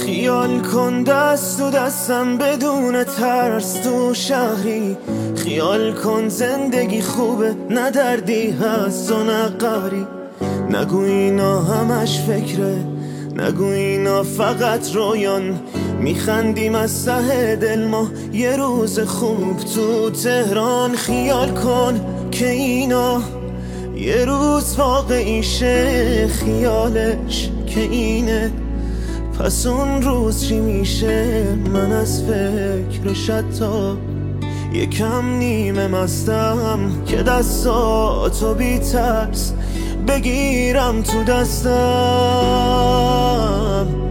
خیال کن دست و دستم بدون ترس تو شهری. خیال کن زندگی خوبه نه دردی هست و نه قهری. نگو اینا همش فکره، نگو اینا فقط رویان. میخندیم از ته دل ما یه روز خوب تو تهران. خیال کن که اینا یه روز واقعی شه، خیالش که اینه پس اون روز چی میشه؟ من از فکرش حتی یکم نیمه مستم که دستاتو بی ترس بگیرم تو دستم.